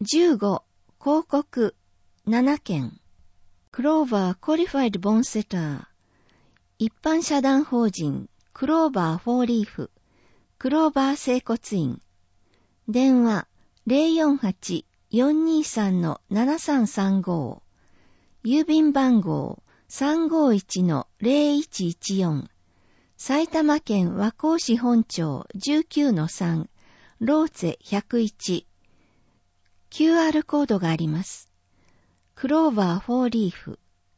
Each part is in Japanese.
15、広告、7件。クローバーコリファイドボンセター。一般社団法人、クローバーフォーリーフ、クローバー整骨院。電話、048-423-7335。郵便番号、351-0114。埼玉県和光市本町 19-3、ローツェ101。QR コードがあります。クローバーフォーリーフ。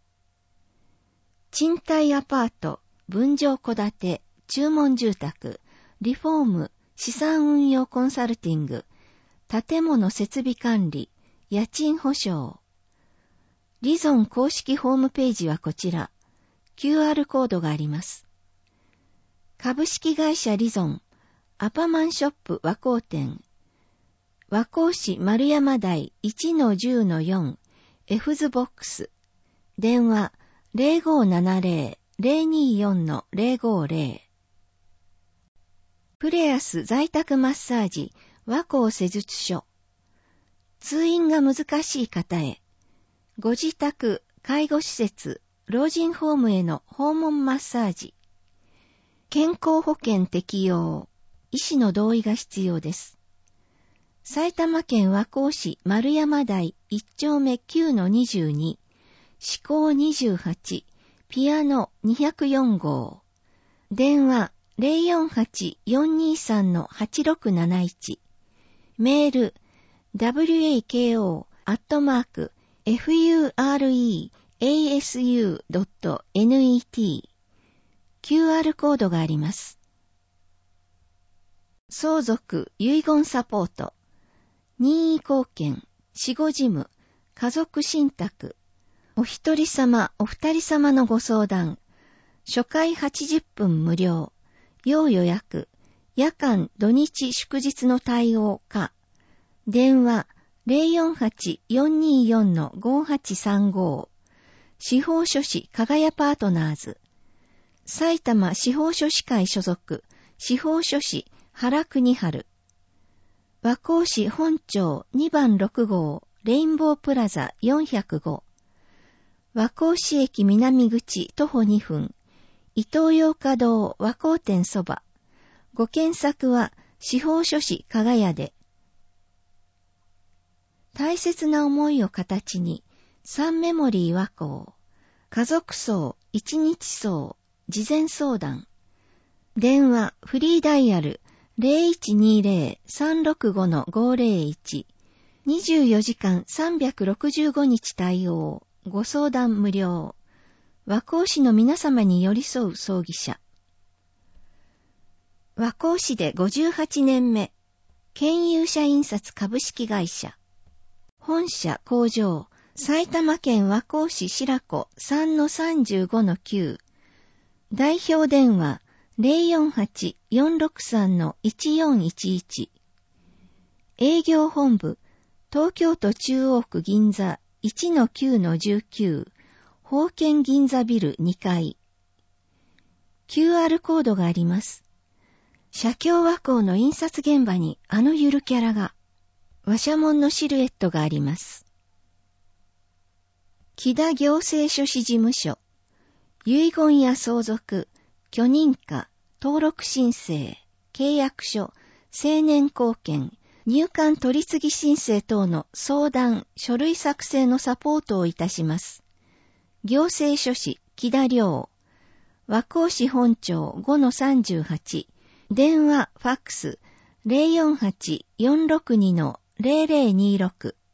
賃貸アパート、分譲戸建て、注文住宅、リフォーム、資産運用コンサルティング、建物設備管理、家賃保証。リゾン公式ホームページはこちら。QR コードがあります。株式会社リゾン、アパマンショップ和光店。和光市丸山台 1-10-4 エフズボックス。電話 0570-024-050。プレアス在宅マッサージ和光施術所。通院が難しい方へ。ご自宅、介護施設、老人ホームへの訪問マッサージ。健康保険適用。医師の同意が必要です。埼玉県和光市丸山台1丁目 9-22、四甲28、ピアノ204号。電話048-423-8671。メール wako@fureasu.net。QR コードがあります。相続遺言サポート。任意後見、死後事務、家族信託。お一人様、お二人様のご相談。初回80分無料。要予約。夜間、土日、祝日の対応か。電話048-424-5835。司法書士かがやパートナーズ。埼玉司法書士会所属。司法書士原国春。和光市本町2番6号レインボープラザ405。和光市駅南口徒歩2分。伊東洋華堂和光店そば。ご検索は司法書士かがやで。大切な思いを形に、サンメモリー和光。家族葬、一日葬、事前相談。電話、フリーダイヤル、0120-365-501。24時間365日対応。ご相談無料。和光市の皆様に寄り添う葬儀社。和光市で58年目。県有社印刷株式会社。本社工場。埼玉県和光市白子 3-35-9。代表電話。048-463-1411。営業本部、東京都中央区銀座 1-9-19、宝剣銀座ビル2階。QR コードがあります。写経和光の印刷現場にあのゆるキャラが、和社紋のシルエットがあります。木田行政書士事務所、遺言や相続、許認可、登録申請、契約書、成年後見、入管取次申請等の相談、書類作成のサポートをいたします。行政書士、木田良。和光市本町 5-38。電話、ファックス、048-462-0026。